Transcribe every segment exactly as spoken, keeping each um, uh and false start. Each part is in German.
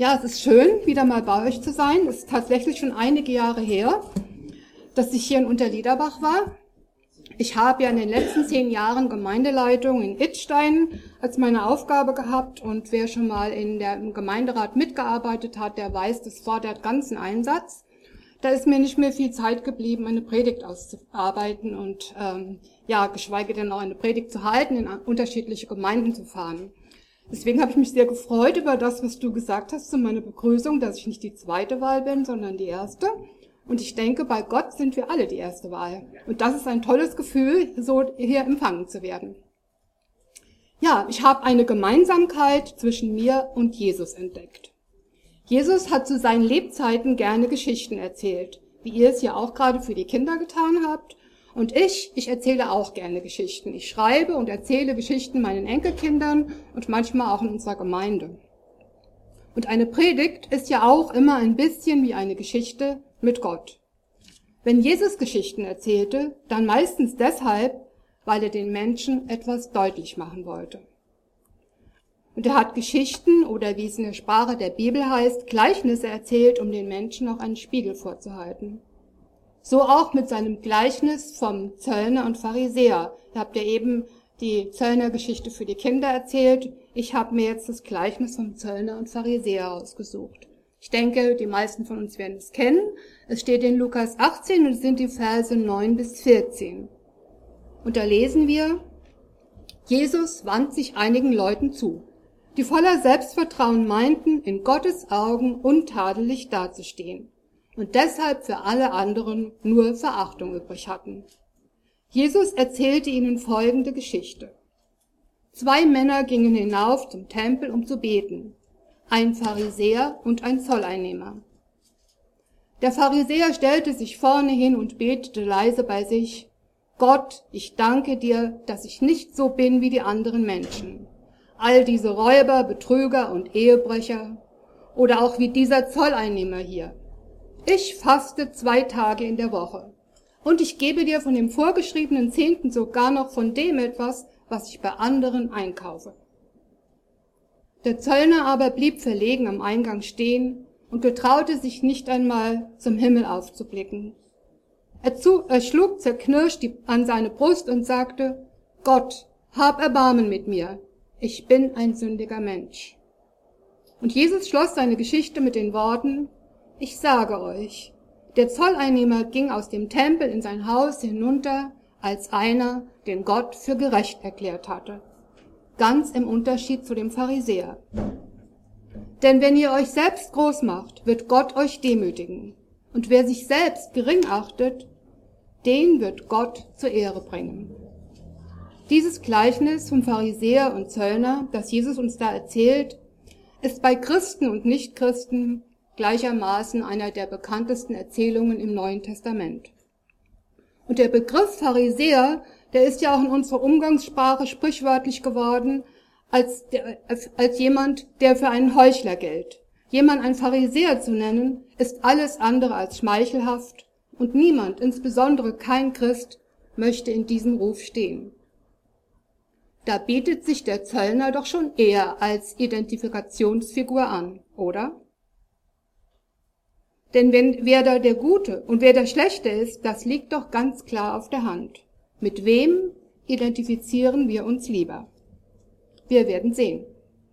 Ja, es ist schön, wieder mal bei euch zu sein. Es ist tatsächlich schon einige Jahre her, dass ich hier in Unterliederbach war. Ich habe ja in den letzten zehn Jahren Gemeindeleitung in Idstein als meine Aufgabe gehabt, und wer schon mal in der, im Gemeinderat mitgearbeitet hat, der weiß, das fordert ganzen Einsatz. Da ist mir nicht mehr viel Zeit geblieben, eine Predigt auszuarbeiten und ähm, ja, geschweige denn auch eine Predigt zu halten, in unterschiedliche Gemeinden zu fahren. Deswegen habe ich mich sehr gefreut über das, was du gesagt hast zu meiner Begrüßung, dass ich nicht die zweite Wahl bin, sondern die erste. Und ich denke, bei Gott sind wir alle die erste Wahl. Und das ist ein tolles Gefühl, so hier empfangen zu werden. Ja, ich habe eine Gemeinsamkeit zwischen mir und Jesus entdeckt. Jesus hat zu seinen Lebzeiten gerne Geschichten erzählt, wie ihr es ja auch gerade für die Kinder getan habt. Und ich, ich erzähle auch gerne Geschichten. Ich schreibe und erzähle Geschichten meinen Enkelkindern und manchmal auch in unserer Gemeinde. Und eine Predigt ist ja auch immer ein bisschen wie eine Geschichte mit Gott. Wenn Jesus Geschichten erzählte, dann meistens deshalb, weil er den Menschen etwas deutlich machen wollte. Und er hat Geschichten, oder wie es in der Sprache der Bibel heißt, Gleichnisse erzählt, um den Menschen auch einen Spiegel vorzuhalten. So auch mit seinem Gleichnis vom Zöllner und Pharisäer. Ihr habt ja eben die Zöllnergeschichte für die Kinder erzählt. Ich habe mir jetzt das Gleichnis vom Zöllner und Pharisäer ausgesucht. Ich denke, die meisten von uns werden es kennen. Es steht in Lukas achtzehn und es sind die Verse neun bis vierzehn. Und da lesen wir: Jesus wandt sich einigen Leuten zu, die voller Selbstvertrauen meinten, in Gottes Augen untadelig dazustehen und deshalb für alle anderen nur Verachtung übrig hatten. Jesus erzählte ihnen folgende Geschichte. Zwei Männer gingen hinauf zum Tempel, um zu beten, ein Pharisäer und ein Zolleinnehmer. Der Pharisäer stellte sich vorne hin und betete leise bei sich: Gott, ich danke dir, dass ich nicht so bin wie die anderen Menschen. All diese Räuber, Betrüger und Ehebrecher, oder auch wie dieser Zolleinnehmer hier. Ich faste zwei Tage in der Woche, und ich gebe dir von dem vorgeschriebenen Zehnten sogar noch von dem etwas, was ich bei anderen einkaufe. Der Zöllner aber blieb verlegen am Eingang stehen und getraute sich nicht einmal, zum Himmel aufzublicken. Er, zu, er schlug zerknirscht die, an seine Brust und sagte: Gott, hab Erbarmen mit mir, ich bin ein sündiger Mensch. Und Jesus schloss seine Geschichte mit den Worten: Ich sage euch, der Zolleinnehmer ging aus dem Tempel in sein Haus hinunter als einer, den Gott für gerecht erklärt hatte. Ganz im Unterschied zu dem Pharisäer. Denn wenn ihr euch selbst groß macht, wird Gott euch demütigen. Und wer sich selbst gering achtet, den wird Gott zur Ehre bringen. Dieses Gleichnis vom Pharisäer und Zöllner, das Jesus uns da erzählt, ist bei Christen und Nichtchristen gleichermaßen einer der bekanntesten Erzählungen im Neuen Testament. Und der Begriff Pharisäer, der ist ja auch in unserer Umgangssprache sprichwörtlich geworden, als, der, als, als jemand, der für einen Heuchler gilt. Jemand ein Pharisäer zu nennen, ist alles andere als schmeichelhaft, und niemand, insbesondere kein Christ, möchte in diesem Ruf stehen. Da bietet sich der Zöllner doch schon eher als Identifikationsfigur an, oder? Denn wenn, wer da der Gute und wer der Schlechte ist, das liegt doch ganz klar auf der Hand. Mit wem identifizieren wir uns lieber? Wir werden sehen.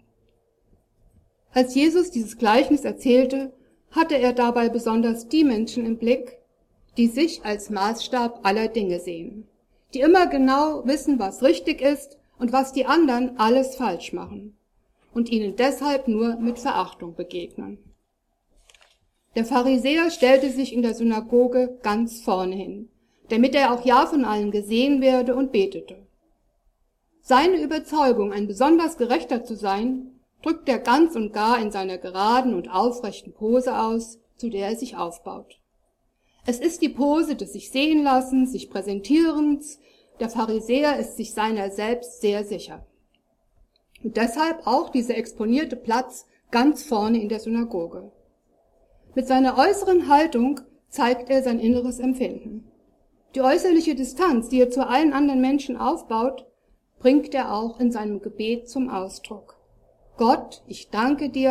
Als Jesus dieses Gleichnis erzählte, hatte er dabei besonders die Menschen im Blick, die sich als Maßstab aller Dinge sehen, die immer genau wissen, was richtig ist und was die anderen alles falsch machen und ihnen deshalb nur mit Verachtung begegnen. Der Pharisäer stellte sich in der Synagoge ganz vorne hin, damit er auch ja von allen gesehen werde, und betete. Seine Überzeugung, ein besonders Gerechter zu sein, drückt er ganz und gar in seiner geraden und aufrechten Pose aus, zu der er sich aufbaut. Es ist die Pose des sich sehen lassens, sich präsentierens. Der Pharisäer ist sich seiner selbst sehr sicher. Und deshalb auch dieser exponierte Platz ganz vorne in der Synagoge. Mit seiner äußeren Haltung zeigt er sein inneres Empfinden. Die äußerliche Distanz, die er zu allen anderen Menschen aufbaut, bringt er auch in seinem Gebet zum Ausdruck. Gott, ich danke dir,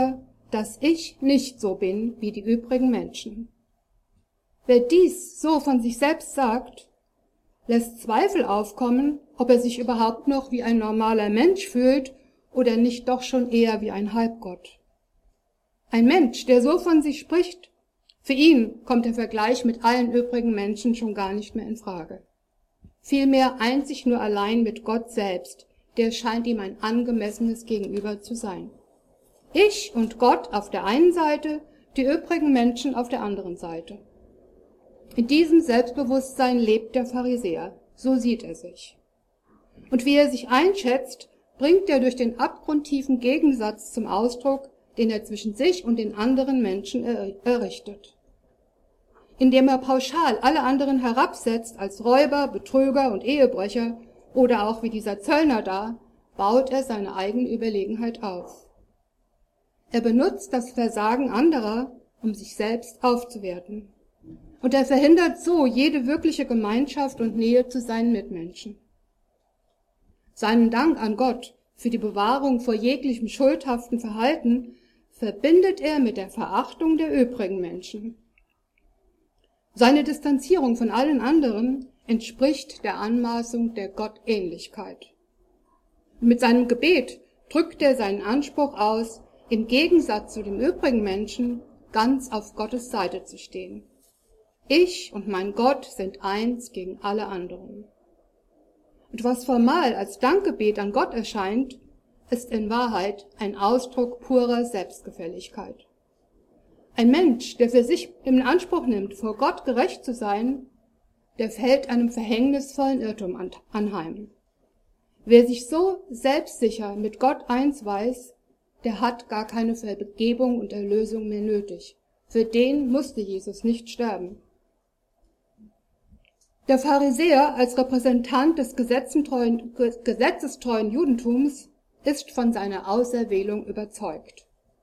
dass ich nicht so bin wie die übrigen Menschen. Wer dies so von sich selbst sagt, lässt Zweifel aufkommen, ob er sich überhaupt noch wie ein normaler Mensch fühlt oder nicht doch schon eher wie ein Halbgott. Ein Mensch, der so von sich spricht, für ihn kommt der Vergleich mit allen übrigen Menschen schon gar nicht mehr in Frage. Vielmehr einzig nur allein mit Gott selbst, der scheint ihm ein angemessenes Gegenüber zu sein. Ich und Gott auf der einen Seite, die übrigen Menschen auf der anderen Seite. In diesem Selbstbewusstsein lebt der Pharisäer, so sieht er sich. Und wie er sich einschätzt, bringt er durch den abgrundtiefen Gegensatz zum Ausdruck, den er zwischen sich und den anderen Menschen errichtet. Indem er pauschal alle anderen herabsetzt als Räuber, Betrüger und Ehebrecher oder auch wie dieser Zöllner da, baut er seine eigene Überlegenheit auf. Er benutzt das Versagen anderer, um sich selbst aufzuwerten. Und er verhindert so jede wirkliche Gemeinschaft und Nähe zu seinen Mitmenschen. Seinen Dank an Gott für die Bewahrung vor jeglichem schuldhaften Verhalten verbindet er mit der Verachtung der übrigen Menschen. Seine Distanzierung von allen anderen entspricht der Anmaßung der Gottähnlichkeit. Mit seinem Gebet drückt er seinen Anspruch aus, im Gegensatz zu den übrigen Menschen ganz auf Gottes Seite zu stehen. Ich und mein Gott sind eins gegen alle anderen. Und was formal als Dankgebet an Gott erscheint, ist in Wahrheit ein Ausdruck purer Selbstgefälligkeit. Ein Mensch, der für sich in Anspruch nimmt, vor Gott gerecht zu sein, der fällt einem verhängnisvollen Irrtum anheim. Wer sich so selbstsicher mit Gott eins weiß, der hat gar keine Vergebung und Erlösung mehr nötig. Für den musste Jesus nicht sterben. Der Pharisäer als Repräsentant des gesetzestreuen, gesetzestreuen Judentums ist von seiner Auserwählung überzeugt.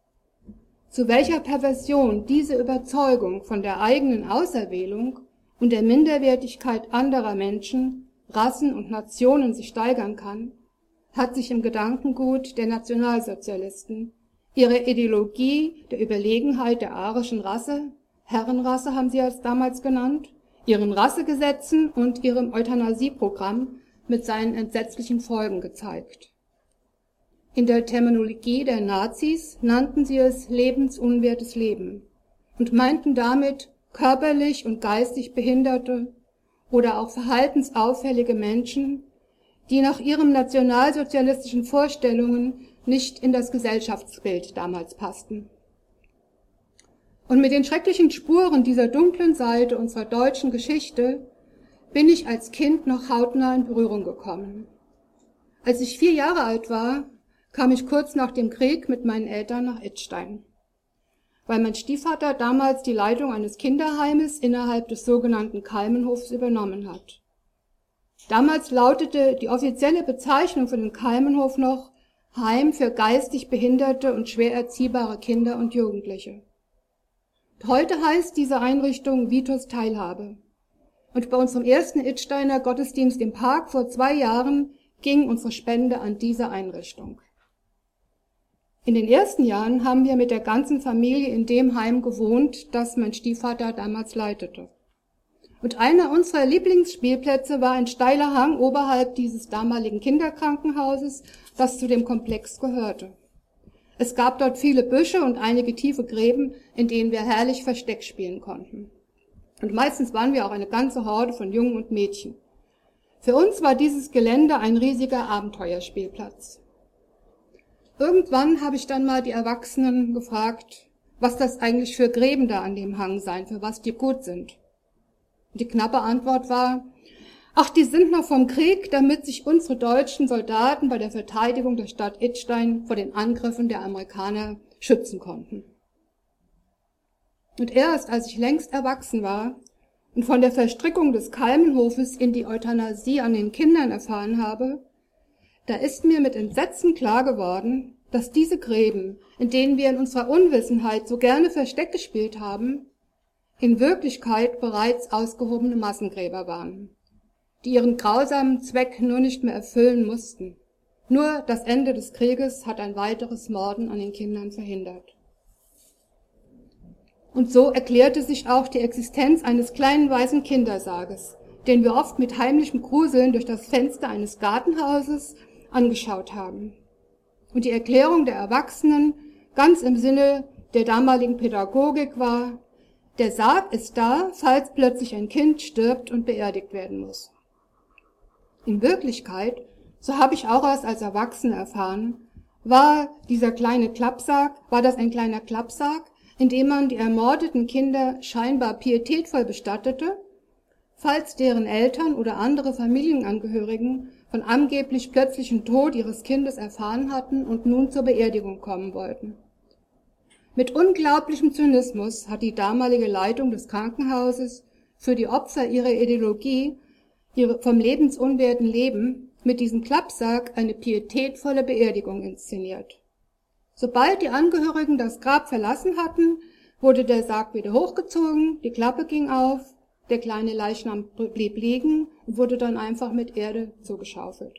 Zu welcher Perversion diese Überzeugung von der eigenen Auserwählung und der Minderwertigkeit anderer Menschen, Rassen und Nationen sich steigern kann, hat sich im Gedankengut der Nationalsozialisten, ihre Ideologie der Überlegenheit der arischen Rasse, Herrenrasse haben sie es damals genannt, ihren Rassegesetzen und ihrem Euthanasieprogramm mit seinen entsetzlichen Folgen gezeigt. In der Terminologie der Nazis nannten sie es lebensunwertes Leben und meinten damit körperlich und geistig behinderte oder auch verhaltensauffällige Menschen, die nach ihren nationalsozialistischen Vorstellungen nicht in das Gesellschaftsbild damals passten. Und mit den schrecklichen Spuren dieser dunklen Seite unserer deutschen Geschichte bin ich als Kind noch hautnah in Berührung gekommen. Als ich vier Jahre alt war, kam ich kurz nach dem Krieg mit meinen Eltern nach Idstein, weil mein Stiefvater damals die Leitung eines Kinderheimes innerhalb des sogenannten Kalmenhofs übernommen hat. Damals lautete die offizielle Bezeichnung für den Kalmenhof noch Heim für geistig behinderte und schwer erziehbare Kinder und Jugendliche. Heute heißt diese Einrichtung Vitus Teilhabe. Und bei unserem ersten Idsteiner Gottesdienst im Park vor zwei Jahren ging unsere Spende an diese Einrichtung. In den ersten Jahren haben wir mit der ganzen Familie in dem Heim gewohnt, das mein Stiefvater damals leitete. Und einer unserer Lieblingsspielplätze war ein steiler Hang oberhalb dieses damaligen Kinderkrankenhauses, das zu dem Komplex gehörte. Es gab dort viele Büsche und einige tiefe Gräben, in denen wir herrlich Versteck spielen konnten. Und meistens waren wir auch eine ganze Horde von Jungen und Mädchen. Für uns war dieses Gelände ein riesiger Abenteuerspielplatz. Irgendwann habe ich dann mal die Erwachsenen gefragt, was das eigentlich für Gräben da an dem Hang seien, für was die gut sind. Und die knappe Antwort war, ach, die sind noch vom Krieg, damit sich unsere deutschen Soldaten bei der Verteidigung der Stadt Idstein vor den Angriffen der Amerikaner schützen konnten. Und erst als ich längst erwachsen war und von der Verstrickung des Kalmenhofes in die Euthanasie an den Kindern erfahren habe, da ist mir mit Entsetzen klar geworden, dass diese Gräben, in denen wir in unserer Unwissenheit so gerne Versteck gespielt haben, in Wirklichkeit bereits ausgehobene Massengräber waren, die ihren grausamen Zweck nur nicht mehr erfüllen mussten. Nur das Ende des Krieges hat ein weiteres Morden an den Kindern verhindert. Und so erklärte sich auch die Existenz eines kleinen weißen Kindersarges, den wir oft mit heimlichem Gruseln durch das Fenster eines Gartenhauses angeschaut haben. Und die Erklärung der Erwachsenen ganz im Sinne der damaligen Pädagogik war: Der Sarg ist da, falls plötzlich ein Kind stirbt und beerdigt werden muss. In Wirklichkeit, so habe ich auch erst als Erwachsene erfahren, war dieser kleine Klappsarg, war das ein kleiner Klappsarg, in dem man die ermordeten Kinder scheinbar pietätvoll bestattete, falls deren Eltern oder andere Familienangehörigen von angeblich plötzlichem Tod ihres Kindes erfahren hatten und nun zur Beerdigung kommen wollten. Mit unglaublichem Zynismus hat die damalige Leitung des Krankenhauses für die Opfer ihrer Ideologie, ihre vom lebensunwerten Leben, mit diesem Klappsack eine pietätvolle Beerdigung inszeniert. Sobald die Angehörigen das Grab verlassen hatten, wurde der Sarg wieder hochgezogen, die Klappe ging auf, der kleine Leichnam blieb liegen und wurde dann einfach mit Erde zugeschaufelt.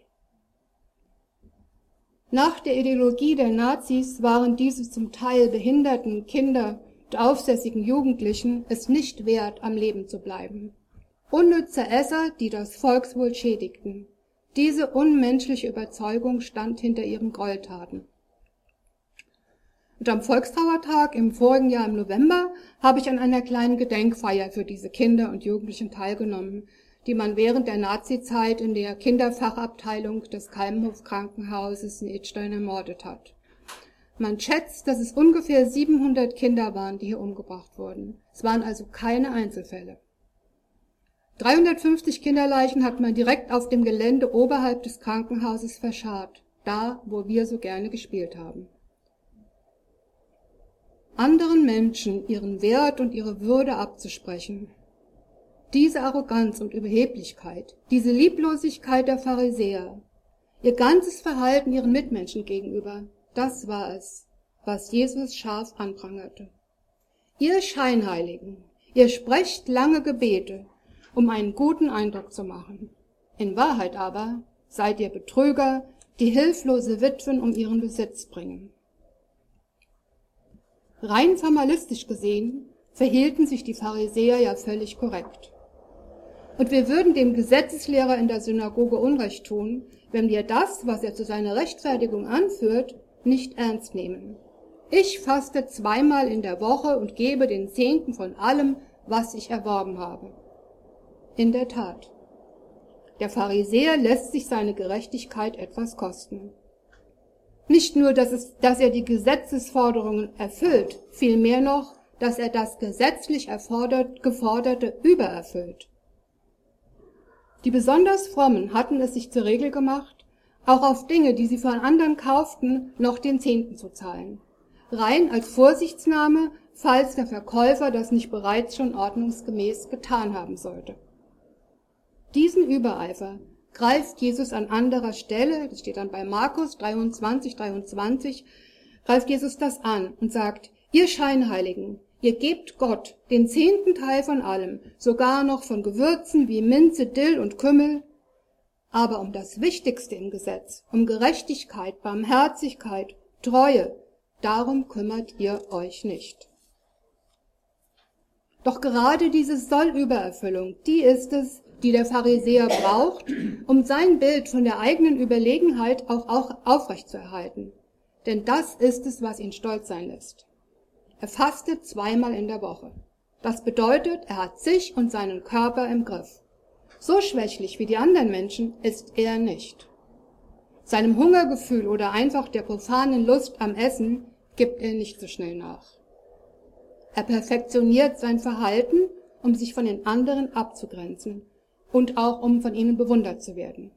Nach der Ideologie der Nazis waren diese zum Teil behinderten Kinder und aufsässigen Jugendlichen es nicht wert, am Leben zu bleiben. Unnütze Esser, die das Volkswohl schädigten. Diese unmenschliche Überzeugung stand hinter ihren Gräueltaten. Und am Volkstrauertag im vorigen Jahr im November habe ich an einer kleinen Gedenkfeier für diese Kinder und Jugendlichen teilgenommen, die man während der Nazizeit in der Kinderfachabteilung des Kalmhof Krankenhauses in Idstein ermordet hat. Man schätzt, dass es ungefähr siebenhundert Kinder waren, die hier umgebracht wurden. Es waren also keine Einzelfälle. dreihundertfünfzig Kinderleichen hat man direkt auf dem Gelände oberhalb des Krankenhauses verscharrt, da, wo wir so gerne gespielt haben. Anderen Menschen ihren Wert und ihre Würde abzusprechen. Diese Arroganz und Überheblichkeit, diese Lieblosigkeit der Pharisäer, ihr ganzes Verhalten ihren Mitmenschen gegenüber, das war es, was Jesus scharf anprangerte. Ihr Scheinheiligen, ihr sprecht lange Gebete, um einen guten Eindruck zu machen. In Wahrheit aber seid ihr Betrüger, die hilflose Witwen um ihren Besitz bringen. Rein formalistisch gesehen verhielten sich die Pharisäer ja völlig korrekt. Und wir würden dem Gesetzeslehrer in der Synagoge Unrecht tun, wenn wir das, was er zu seiner Rechtfertigung anführt, nicht ernst nehmen. Ich faste zweimal in der Woche und gebe den Zehnten von allem, was ich erworben habe. In der Tat, der Pharisäer lässt sich seine Gerechtigkeit etwas kosten. Nicht nur, dass, es, dass er die Gesetzesforderungen erfüllt, vielmehr noch, dass er das gesetzlich erfordert, Geforderte übererfüllt. Die besonders Frommen hatten es sich zur Regel gemacht, auch auf Dinge, die sie von anderen kauften, noch den Zehnten zu zahlen. Rein als Vorsichtsnahme, falls der Verkäufer das nicht bereits schon ordnungsgemäß getan haben sollte. Diesen Übereifer greift Jesus an anderer Stelle, das steht dann bei Markus dreiundzwanzig, dreiundzwanzig, greift Jesus das an und sagt: Ihr Scheinheiligen, ihr gebt Gott den zehnten Teil von allem, sogar noch von Gewürzen wie Minze, Dill und Kümmel, aber um das Wichtigste im Gesetz, um Gerechtigkeit, Barmherzigkeit, Treue, darum kümmert ihr euch nicht. Doch gerade diese Sollübererfüllung, die ist es, die der Pharisäer braucht, um sein Bild von der eigenen Überlegenheit auch, auch aufrechtzuerhalten. Denn das ist es, was ihn stolz sein lässt. Er fastet zweimal in der Woche. Das bedeutet, er hat sich und seinen Körper im Griff. So schwächlich wie die anderen Menschen ist er nicht. Seinem Hungergefühl oder einfach der profanen Lust am Essen gibt er nicht so schnell nach. Er perfektioniert sein Verhalten, um sich von den anderen abzugrenzen und auch um von ihnen bewundert zu werden.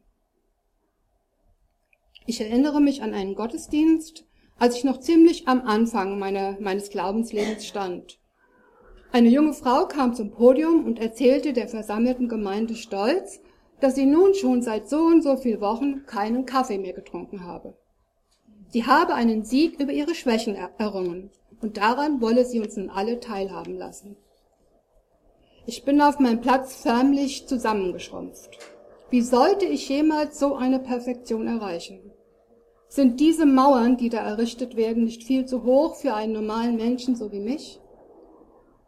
Ich erinnere mich an einen Gottesdienst, als ich noch ziemlich am Anfang meiner, meines Glaubenslebens stand. Eine junge Frau kam zum Podium und erzählte der versammelten Gemeinde stolz, dass sie nun schon seit so und so vielen Wochen keinen Kaffee mehr getrunken habe. Sie habe einen Sieg über ihre Schwächen errungen und daran wolle sie uns nun alle teilhaben lassen. Ich bin auf meinem Platz förmlich zusammengeschrumpft. Wie sollte ich jemals so eine Perfektion erreichen? Sind diese Mauern, die da errichtet werden, nicht viel zu hoch für einen normalen Menschen so wie mich?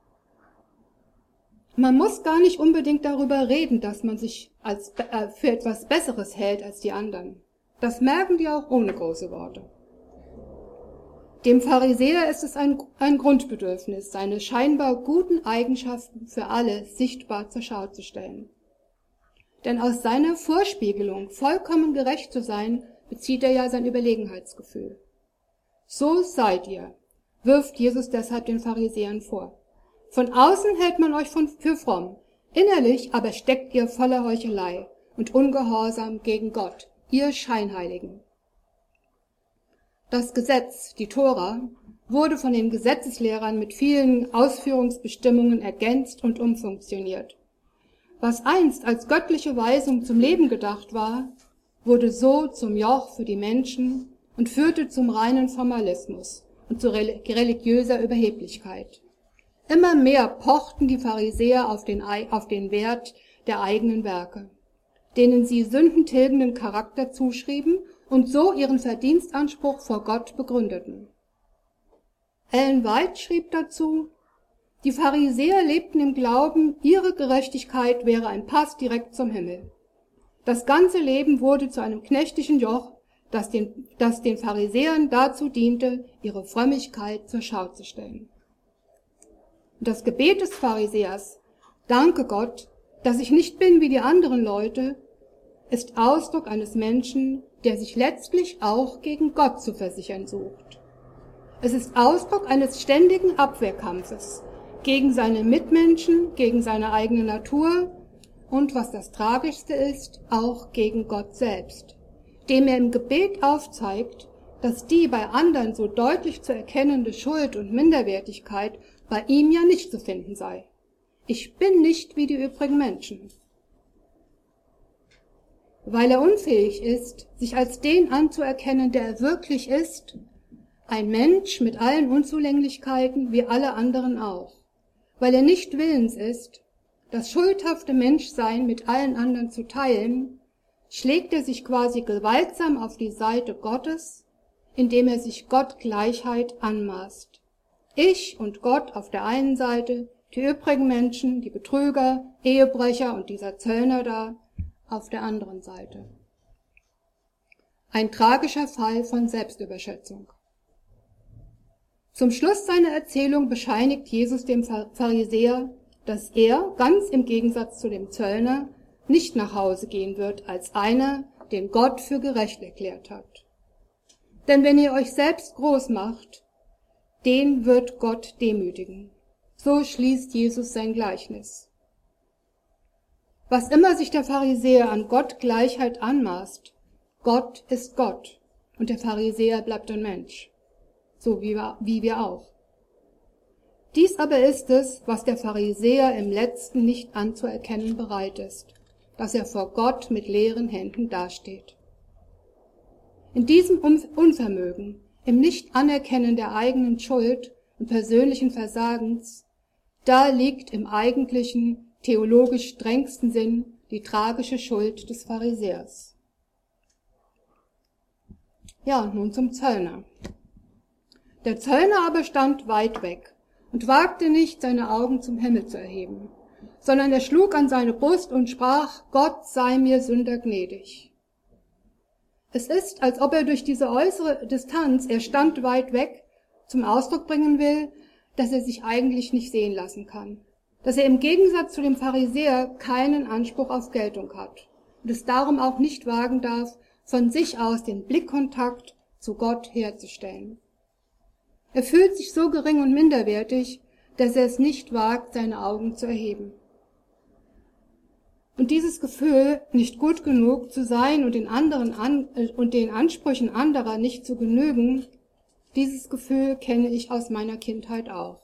Man muss gar nicht unbedingt darüber reden, dass man sich als, äh, für etwas Besseres hält als die anderen. Das merken die auch ohne große Worte. Dem Pharisäer ist es ein, ein Grundbedürfnis, seine scheinbar guten Eigenschaften für alle sichtbar zur Schau zu stellen. Denn aus seiner Vorspiegelung, vollkommen gerecht zu sein, bezieht er ja sein Überlegenheitsgefühl. So seid ihr, wirft Jesus deshalb den Pharisäern vor. Von außen hält man euch für fromm, innerlich aber steckt ihr voller Heuchelei und Ungehorsam gegen Gott, ihr Scheinheiligen. Das Gesetz, die Tora, wurde von den Gesetzeslehrern mit vielen Ausführungsbestimmungen ergänzt und umfunktioniert. Was einst als göttliche Weisung zum Leben gedacht war, wurde so zum Joch für die Menschen und führte zum reinen Formalismus und zu religiöser Überheblichkeit. Immer mehr pochten die Pharisäer auf den, auf den Wert der eigenen Werke, denen sie sündentilgenden Charakter zuschrieben und so ihren Verdienstanspruch vor Gott begründeten. Ellen White schrieb dazu, die Pharisäer lebten im Glauben, ihre Gerechtigkeit wäre ein Pass direkt zum Himmel. Das ganze Leben wurde zu einem knechtigen Joch, das den, das den Pharisäern dazu diente, ihre Frömmigkeit zur Schau zu stellen. Und das Gebet des Pharisäers, danke Gott, dass ich nicht bin wie die anderen Leute, ist Ausdruck eines Menschen, der sich letztlich auch gegen Gott zu versichern sucht. Es ist Ausdruck eines ständigen Abwehrkampfes gegen seine Mitmenschen, gegen seine eigene Natur und, was das Tragischste ist, auch gegen Gott selbst, dem er im Gebet aufzeigt, dass die bei anderen so deutlich zu erkennende Schuld und Minderwertigkeit bei ihm ja nicht zu finden sei. Ich bin nicht wie die übrigen Menschen. Weil er unfähig ist, sich als den anzuerkennen, der er wirklich ist, ein Mensch mit allen Unzulänglichkeiten wie alle anderen auch. Weil er nicht willens ist, das schuldhafte Menschsein mit allen anderen zu teilen, schlägt er sich quasi gewaltsam auf die Seite Gottes, indem er sich Gottgleichheit anmaßt. Ich und Gott auf der einen Seite, die übrigen Menschen, die Betrüger, Ehebrecher und dieser Zöllner da auf der anderen Seite. Ein tragischer Fall von Selbstüberschätzung. Zum Schluss seiner Erzählung bescheinigt Jesus dem Pharisäer, dass er, ganz im Gegensatz zu dem Zöllner, nicht nach Hause gehen wird als einer, den Gott für gerecht erklärt hat. Denn wenn ihr euch selbst groß macht, den wird Gott demütigen. So schließt Jesus sein Gleichnis. Was immer sich der Pharisäer an Gott Gleichheit anmaßt, Gott ist Gott und der Pharisäer bleibt ein Mensch, so wie wir, wie wir auch. Dies aber ist es, was der Pharisäer im Letzten nicht anzuerkennen bereit ist, dass er vor Gott mit leeren Händen dasteht. In diesem Unvermögen, im Nicht-Anerkennen der eigenen Schuld und persönlichen Versagens, da liegt im eigentlichen, theologisch strengsten Sinn die tragische Schuld des Pharisäers. Ja, und nun zum Zöllner. Der Zöllner aber stand weit weg und wagte nicht, seine Augen zum Himmel zu erheben, sondern er schlug an seine Brust und sprach, Gott sei mir Sünder gnädig. Es ist, als ob er durch diese äußere Distanz, er stand weit weg, zum Ausdruck bringen will, dass er sich eigentlich nicht sehen lassen kann, dass er im Gegensatz zu dem Pharisäer keinen Anspruch auf Geltung hat und es darum auch nicht wagen darf, von sich aus den Blickkontakt zu Gott herzustellen. Er fühlt sich so gering und minderwertig, dass er es nicht wagt, seine Augen zu erheben. Und dieses Gefühl, nicht gut genug zu sein und den anderen an, und den Ansprüchen anderer nicht zu genügen, dieses Gefühl kenne ich aus meiner Kindheit auch.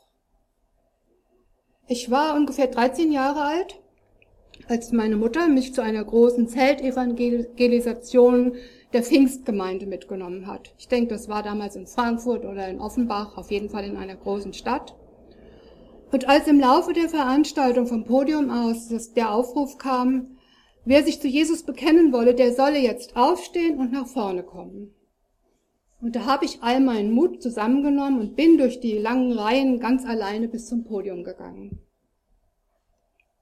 Ich war ungefähr dreizehn Jahre alt, als meine Mutter mich zu einer großen Zeltevangelisation der Pfingstgemeinde mitgenommen hat. Ich denke, das war damals in Frankfurt oder in Offenbach, auf jeden Fall in einer großen Stadt. Und als im Laufe der Veranstaltung vom Podium aus der Aufruf kam, wer sich zu Jesus bekennen wolle, der solle jetzt aufstehen und nach vorne kommen. Und da habe ich all meinen Mut zusammengenommen und bin durch die langen Reihen ganz alleine bis zum Podium gegangen.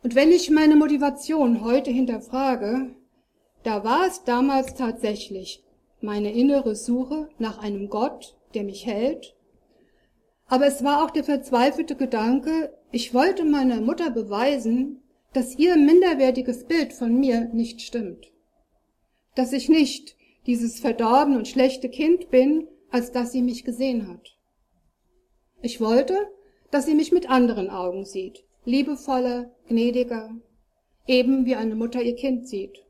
Und wenn ich meine Motivation heute hinterfrage, da war es damals tatsächlich meine innere Suche nach einem Gott, der mich hält. Aber es war auch der verzweifelte Gedanke, ich wollte meiner Mutter beweisen, dass ihr minderwertiges Bild von mir nicht stimmt. Dass ich nicht dieses verdorbene und schlechte Kind bin, als dass sie mich gesehen hat. Ich wollte, dass sie mich mit anderen Augen sieht, liebevoller, gnädiger, eben wie eine Mutter ihr Kind sieht.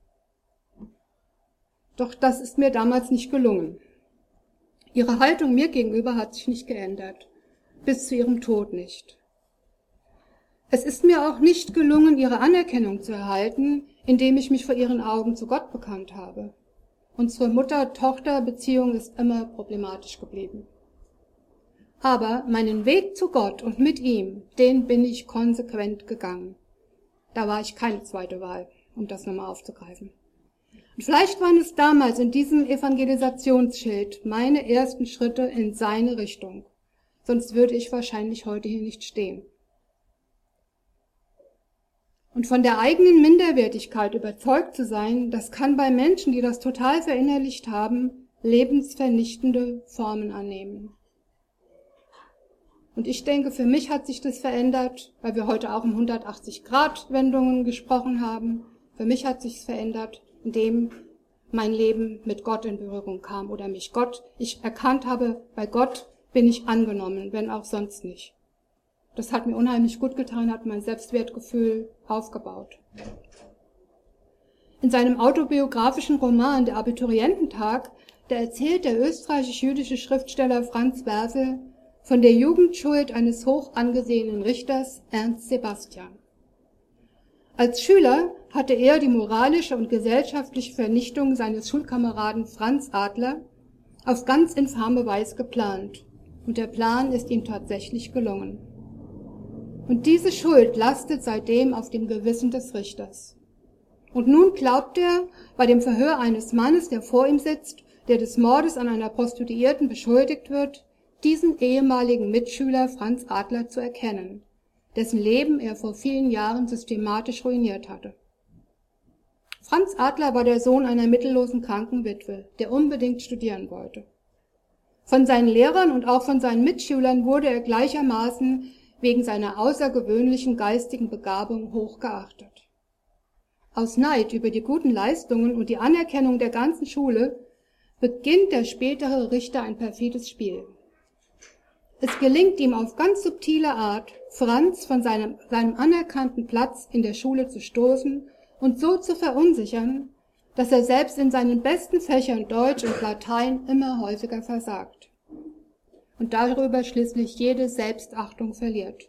Doch das ist mir damals nicht gelungen. Ihre Haltung mir gegenüber hat sich nicht geändert, bis zu ihrem Tod nicht. Es ist mir auch nicht gelungen, ihre Anerkennung zu erhalten, indem ich mich vor ihren Augen zu Gott bekannt habe. Unsere Mutter-Tochter-Beziehung ist immer problematisch geblieben. Aber meinen Weg zu Gott und mit ihm, den bin ich konsequent gegangen. Da war ich keine zweite Wahl, um das nochmal aufzugreifen. Und vielleicht waren es damals in diesem Evangelisationsschild meine ersten Schritte in seine Richtung. Sonst würde ich wahrscheinlich heute hier nicht stehen. Und von der eigenen Minderwertigkeit überzeugt zu sein, das kann bei Menschen, die das total verinnerlicht haben, lebensvernichtende Formen annehmen. Und ich denke, für mich hat sich das verändert, weil wir heute auch um hundertachtzig-Grad-Wendungen gesprochen haben. Für mich hat sich's verändert, indem mein Leben mit Gott in Berührung kam oder mich Gott, ich erkannt habe, bei Gott bin ich angenommen, wenn auch sonst nicht. Das hat mir unheimlich gut getan, hat mein Selbstwertgefühl aufgebaut. In seinem autobiografischen Roman Der Abituriententag, da erzählt der österreichisch-jüdische Schriftsteller Franz Werfel von der Jugendschuld eines hoch angesehenen Richters Ernst Sebastian. Als Schüler hatte er die moralische und gesellschaftliche Vernichtung seines Schulkameraden Franz Adler auf ganz infame Weise geplant. Und der Plan ist ihm tatsächlich gelungen. Und diese Schuld lastet seitdem auf dem Gewissen des Richters. Und nun glaubt er, bei dem Verhör eines Mannes, der vor ihm sitzt, der des Mordes an einer Prostituierten beschuldigt wird, diesen ehemaligen Mitschüler Franz Adler zu erkennen, dessen Leben er vor vielen Jahren systematisch ruiniert hatte. Franz Adler war der Sohn einer mittellosen kranken Witwe, der unbedingt studieren wollte. Von seinen Lehrern und auch von seinen Mitschülern wurde er gleichermaßen wegen seiner außergewöhnlichen geistigen Begabung hochgeachtet. Aus Neid über die guten Leistungen und die Anerkennung der ganzen Schule beginnt der spätere Richter ein perfides Spiel. Es gelingt ihm auf ganz subtile Art, Franz von seinem, seinem anerkannten Platz in der Schule zu stoßen und so zu verunsichern, dass er selbst in seinen besten Fächern Deutsch und Latein immer häufiger versagt und darüber schließlich jede Selbstachtung verliert.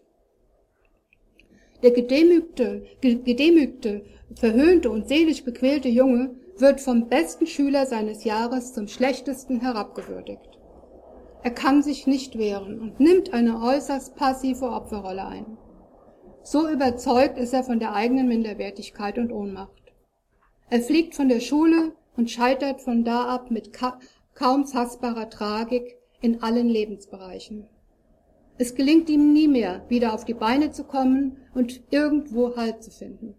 Der gedemütigte, gedemütigte, verhöhnte und seelisch bequälte Junge wird vom besten Schüler seines Jahres zum schlechtesten herabgewürdigt. Er kann sich nicht wehren und nimmt eine äußerst passive Opferrolle ein. So überzeugt ist er von der eigenen Minderwertigkeit und Ohnmacht. Er fliegt von der Schule und scheitert von da ab mit ka- kaum fassbarer Tragik in allen Lebensbereichen. Es gelingt ihm nie mehr, wieder auf die Beine zu kommen und irgendwo Halt zu finden.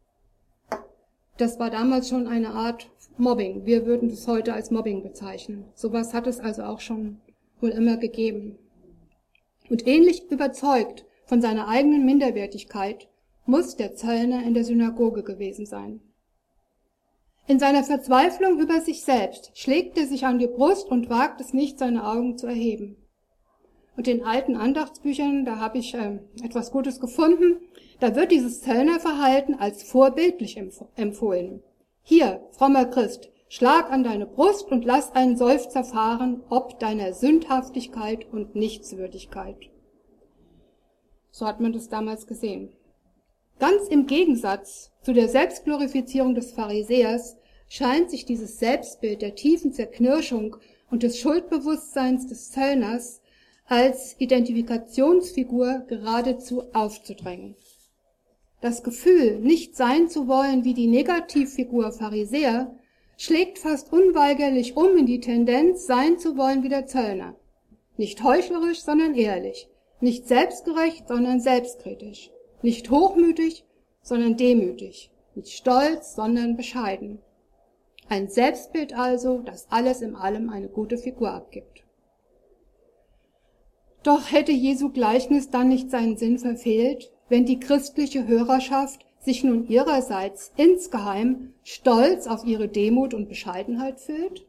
Das war damals schon eine Art Mobbing. Wir würden es heute als Mobbing bezeichnen. Sowas hat es also auch schon wohl immer gegeben. Und ähnlich überzeugt von seiner eigenen Minderwertigkeit muss der Zöllner in der Synagoge gewesen sein. In seiner Verzweiflung über sich selbst schlägt er sich an die Brust und wagt es nicht, seine Augen zu erheben. Und in alten Andachtsbüchern, da habe ich äh, etwas Gutes gefunden, da wird dieses Zöllnerverhalten als vorbildlich empf- empfohlen. Hier, frommer Christ, schlag an deine Brust und lass einen Seufzer fahren, ob deiner Sündhaftigkeit und Nichtswürdigkeit. So hat man das damals gesehen. Ganz im Gegensatz zu der Selbstglorifizierung des Pharisäers scheint sich dieses Selbstbild der tiefen Zerknirschung und des Schuldbewusstseins des Zöllners als Identifikationsfigur geradezu aufzudrängen. Das Gefühl, nicht sein zu wollen wie die Negativfigur Pharisäer, schlägt fast unweigerlich um in die Tendenz, sein zu wollen wie der Zöllner. Nicht heuchlerisch, sondern ehrlich. Nicht selbstgerecht, sondern selbstkritisch. Nicht hochmütig, sondern demütig, nicht stolz, sondern bescheiden. Ein Selbstbild also, das alles in allem eine gute Figur abgibt. Doch hätte Jesu Gleichnis dann nicht seinen Sinn verfehlt, wenn die christliche Hörerschaft sich nun ihrerseits insgeheim stolz auf ihre Demut und Bescheidenheit fühlt?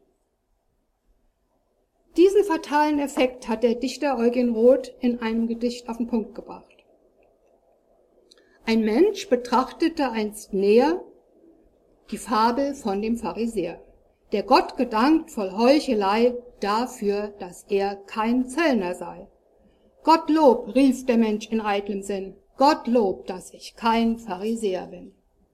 Diesen fatalen Effekt hat der Dichter Eugen Roth in einem Gedicht auf den Punkt gebracht. Ein Mensch betrachtete einst näher die Fabel von dem Pharisäer, der Gott gedankt voll Heuchelei dafür, dass er kein Zöllner sei. Gottlob, rief der Mensch in eitlem Sinn, Gottlob, dass ich kein Pharisäer bin.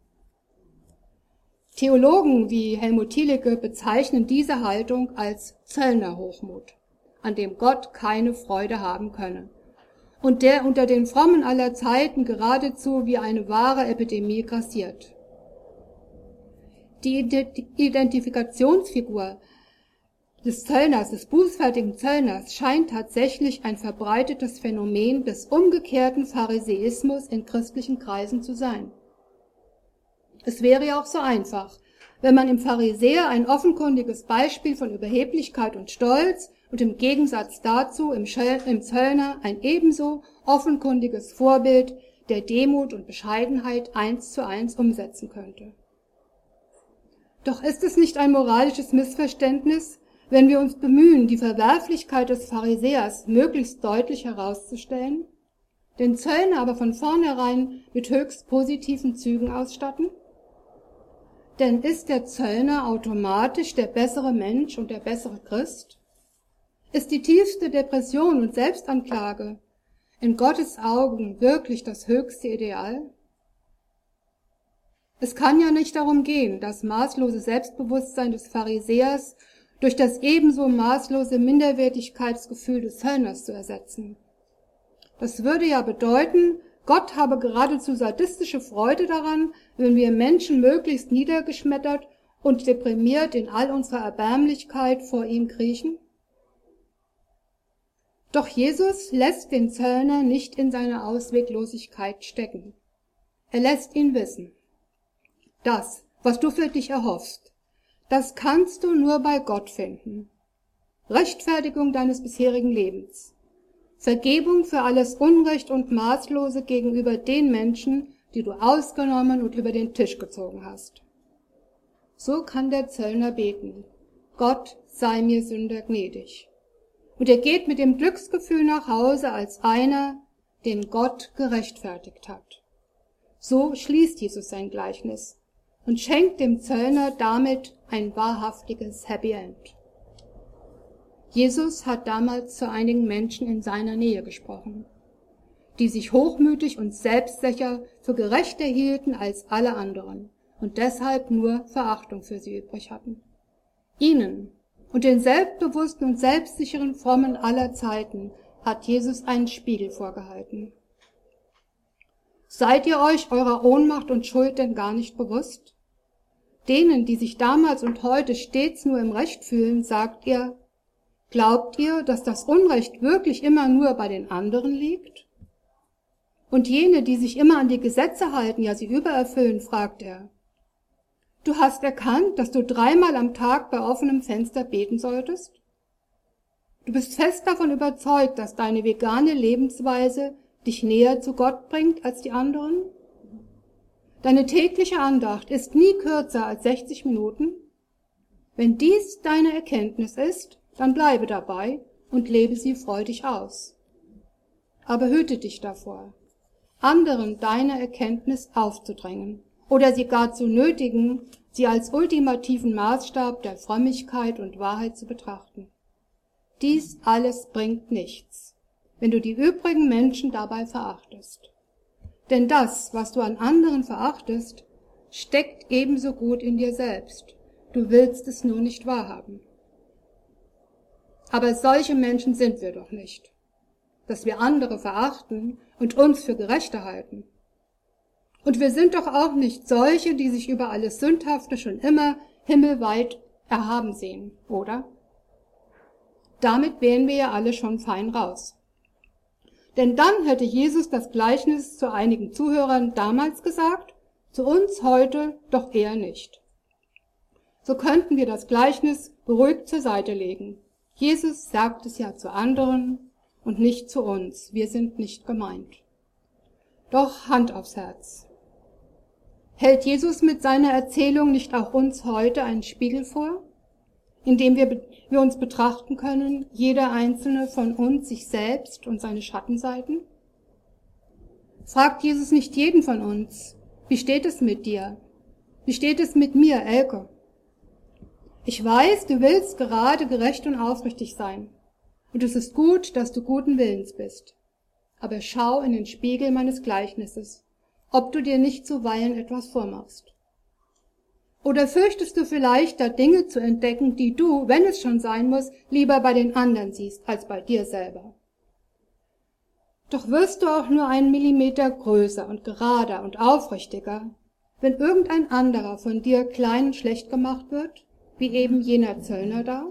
Theologen wie Helmut Thielicke bezeichnen diese Haltung als Zöllnerhochmut, an dem Gott keine Freude haben könne und der unter den Frommen aller Zeiten geradezu wie eine wahre Epidemie grassiert. Die Identifikationsfigur des Zöllners, des bußfertigen Zöllners, scheint tatsächlich ein verbreitetes Phänomen des umgekehrten Pharisäismus in christlichen Kreisen zu sein. Es wäre ja auch so einfach, wenn man im Pharisäer ein offenkundiges Beispiel von Überheblichkeit und Stolz und im Gegensatz dazu im Zöllner ein ebenso offenkundiges Vorbild der Demut und Bescheidenheit eins zu eins umsetzen könnte. Doch ist es nicht ein moralisches Missverständnis, wenn wir uns bemühen, die Verwerflichkeit des Pharisäers möglichst deutlich herauszustellen, den Zöllner aber von vornherein mit höchst positiven Zügen ausstatten? Denn ist der Zöllner automatisch der bessere Mensch und der bessere Christ? Ist die tiefste Depression und Selbstanklage in Gottes Augen wirklich das höchste Ideal? Es kann ja nicht darum gehen, das maßlose Selbstbewusstsein des Pharisäers durch das ebenso maßlose Minderwertigkeitsgefühl des Zöllners zu ersetzen. Das würde ja bedeuten, Gott habe geradezu sadistische Freude daran, wenn wir Menschen möglichst niedergeschmettert und deprimiert in all unserer Erbärmlichkeit vor ihm kriechen. Doch Jesus lässt den Zöllner nicht in seiner Ausweglosigkeit stecken. Er lässt ihn wissen: Das, was du für dich erhoffst, das kannst du nur bei Gott finden. Rechtfertigung deines bisherigen Lebens. Vergebung für alles Unrecht und Maßlose gegenüber den Menschen, die du ausgenommen und über den Tisch gezogen hast. So kann der Zöllner beten: Gott sei mir Sünder gnädig. Und er geht mit dem Glücksgefühl nach Hause als einer, den Gott gerechtfertigt hat. So schließt Jesus sein Gleichnis und schenkt dem Zöllner damit ein wahrhaftiges Happy End. Jesus hat damals zu einigen Menschen in seiner Nähe gesprochen, die sich hochmütig und selbstsicher für gerechter hielten als alle anderen und deshalb nur Verachtung für sie übrig hatten. Ihnen und den selbstbewussten und selbstsicheren Frommen aller Zeiten hat Jesus einen Spiegel vorgehalten. Seid ihr euch eurer Ohnmacht und Schuld denn gar nicht bewusst? Denen, die sich damals und heute stets nur im Recht fühlen, sagt ihr: Glaubt ihr, dass das Unrecht wirklich immer nur bei den anderen liegt? Und jene, die sich immer an die Gesetze halten, ja sie übererfüllen, fragt er: Du hast erkannt, dass du dreimal am Tag bei offenem Fenster beten solltest? Du bist fest davon überzeugt, dass deine vegane Lebensweise dich näher zu Gott bringt als die anderen? Deine tägliche Andacht ist nie kürzer als sechzig Minuten? Wenn dies deine Erkenntnis ist, dann bleibe dabei und lebe sie freudig aus. Aber hüte dich davor, anderen deine Erkenntnis aufzudrängen oder sie gar zu nötigen, sie als ultimativen Maßstab der Frömmigkeit und Wahrheit zu betrachten. Dies alles bringt nichts, wenn du die übrigen Menschen dabei verachtest. Denn das, was du an anderen verachtest, steckt ebenso gut in dir selbst. Du willst es nur nicht wahrhaben. Aber solche Menschen sind wir doch nicht, dass wir andere verachten und uns für gerechter halten. Und wir sind doch auch nicht solche, die sich über alles Sündhafte schon immer himmelweit erhaben sehen, oder? Damit wären wir ja alle schon fein raus. Denn dann hätte Jesus das Gleichnis zu einigen Zuhörern damals gesagt Zu uns heute doch eher nicht. So könnten wir das Gleichnis beruhigt zur Seite legen. Jesus sagt es ja zu anderen und nicht zu uns. Wir sind nicht gemeint. Doch Hand aufs Herz. Hält Jesus mit seiner Erzählung nicht auch uns heute einen Spiegel vor, in dem wir, wir uns betrachten können, jeder einzelne von uns, sich selbst und seine Schattenseiten? Fragt Jesus nicht jeden von uns, wie steht es mit dir? Wie steht es mit mir, Elke? Ich weiß, du willst gerade gerecht und aufrichtig sein. Und es ist gut, dass du guten Willens bist. Aber schau in den Spiegel meines Gleichnisses, ob du dir nicht zuweilen etwas vormachst. Oder fürchtest du vielleicht, da Dinge zu entdecken, die du, wenn es schon sein muss, lieber bei den anderen siehst, als bei dir selber? Doch wirst du auch nur einen Millimeter größer und gerader und aufrichtiger, wenn irgendein anderer von dir klein und schlecht gemacht wird, wie eben jener Zöllner da?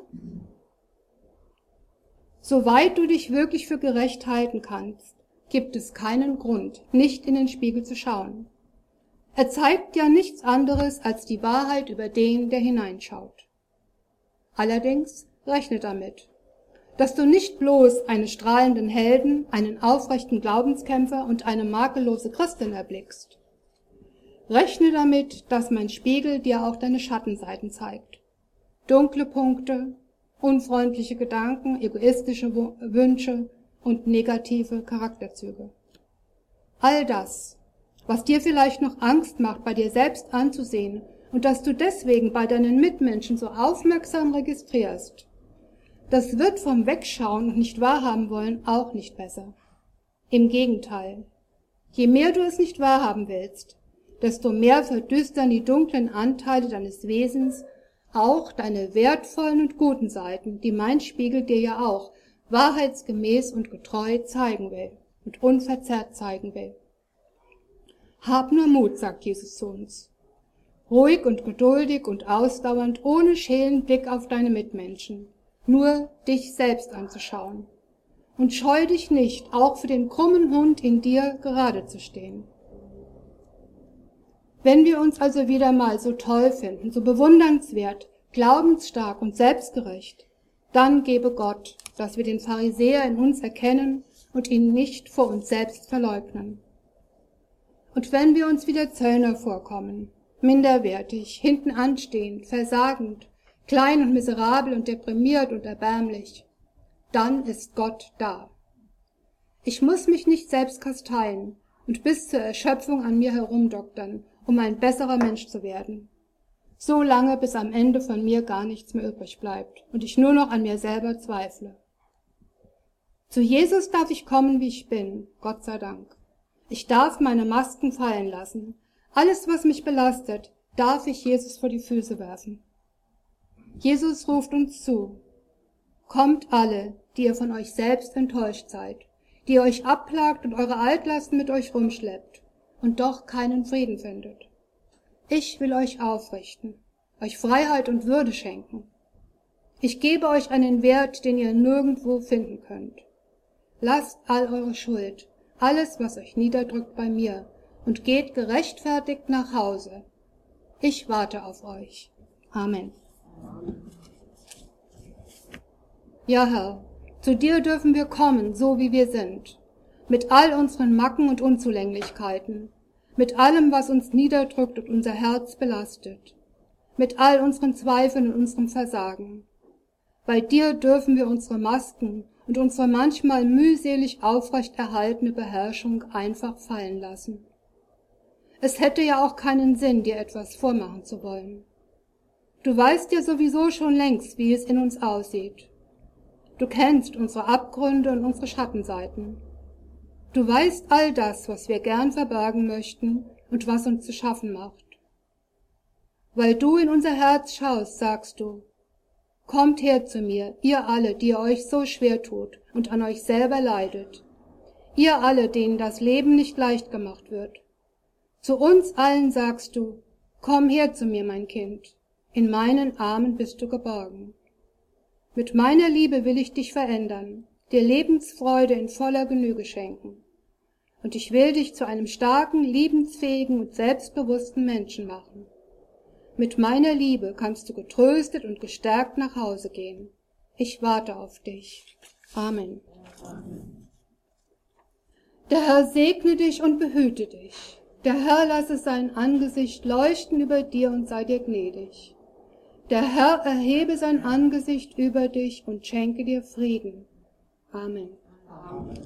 Soweit du dich wirklich für gerecht halten kannst, gibt es keinen Grund, nicht in den Spiegel zu schauen. Er zeigt ja nichts anderes als die Wahrheit über den, der hineinschaut. Allerdings rechne damit, dass du nicht bloß einen strahlenden Helden, einen aufrechten Glaubenskämpfer und eine makellose Christin erblickst. Rechne damit, dass mein Spiegel dir auch deine Schattenseiten zeigt. Dunkle Punkte, unfreundliche Gedanken, egoistische Wünsche und negative Charakterzüge. All das, was dir vielleicht noch Angst macht, bei dir selbst anzusehen und dass du deswegen bei deinen Mitmenschen so aufmerksam registrierst, das wird vom Wegschauen und nicht wahrhaben wollen auch nicht besser. Im Gegenteil, je mehr du es nicht wahrhaben willst, desto mehr verdüstern die dunklen Anteile deines Wesens auch deine wertvollen und guten Seiten, die mein Spiegel dir ja auch wahrheitsgemäß und getreu zeigen will und unverzerrt zeigen will. Hab nur Mut, sagt Jesus zu uns. Ruhig und geduldig und ausdauernd, ohne schälen Blick auf deine Mitmenschen, nur dich selbst anzuschauen. Und scheu dich nicht, auch für den krummen Hund in dir gerade zu stehen. Wenn wir uns also wieder mal so toll finden, so bewundernswert, glaubensstark und selbstgerecht, dann gebe Gott, dass wir den Pharisäer in uns erkennen und ihn nicht vor uns selbst verleugnen. Und wenn wir uns wieder Zöllner vorkommen, minderwertig, hinten anstehend, versagend, klein und miserabel und deprimiert und erbärmlich, dann ist Gott da. Ich muss mich nicht selbst kasteien und bis zur Erschöpfung an mir herumdoktern, um ein besserer Mensch zu werden. So lange, bis am Ende von mir gar nichts mehr übrig bleibt und ich nur noch an mir selber zweifle. Zu Jesus darf ich kommen, wie ich bin, Gott sei Dank. Ich darf meine Masken fallen lassen. Alles, was mich belastet, darf ich Jesus vor die Füße werfen. Jesus ruft uns zu. Kommt alle, die ihr von euch selbst enttäuscht seid, die ihr euch abplagt und eure Altlasten mit euch rumschleppt und doch keinen Frieden findet. Ich will euch aufrichten, euch Freiheit und Würde schenken. Ich gebe euch einen Wert, den ihr nirgendwo finden könnt. Lasst all eure Schuld, alles, was euch niederdrückt, bei mir und geht gerechtfertigt nach Hause. Ich warte auf euch. Amen. Ja, Herr, zu dir dürfen wir kommen, so wie wir sind, mit all unseren Macken und Unzulänglichkeiten, mit allem, was uns niederdrückt und unser Herz belastet, mit all unseren Zweifeln und unserem Versagen. Bei dir dürfen wir unsere Masken und unsere manchmal mühselig aufrecht erhaltene Beherrschung einfach fallen lassen. Es hätte ja auch keinen Sinn, dir etwas vormachen zu wollen. Du weißt ja sowieso schon längst, wie es in uns aussieht. Du kennst unsere Abgründe und unsere Schattenseiten. Du weißt all das, was wir gern verbergen möchten und was uns zu schaffen macht. Weil du in unser Herz schaust, sagst du, kommt her zu mir, ihr alle, die ihr euch so schwer tut und an euch selber leidet. Ihr alle, denen das Leben nicht leicht gemacht wird. Zu uns allen sagst du, komm her zu mir, mein Kind, in meinen Armen bist du geborgen. Mit meiner Liebe will ich dich verändern, dir Lebensfreude in voller Genüge schenken. und ich will dich zu einem starken, liebensfähigen und selbstbewussten Menschen machen. Mit meiner Liebe kannst du getröstet und gestärkt nach Hause gehen. Ich warte auf dich. Amen. Der Herr segne dich und behüte dich. Der Herr lasse sein Angesicht leuchten über dir und sei dir gnädig. Der Herr erhebe sein Angesicht über dich und schenke dir Frieden. Amen. Amen.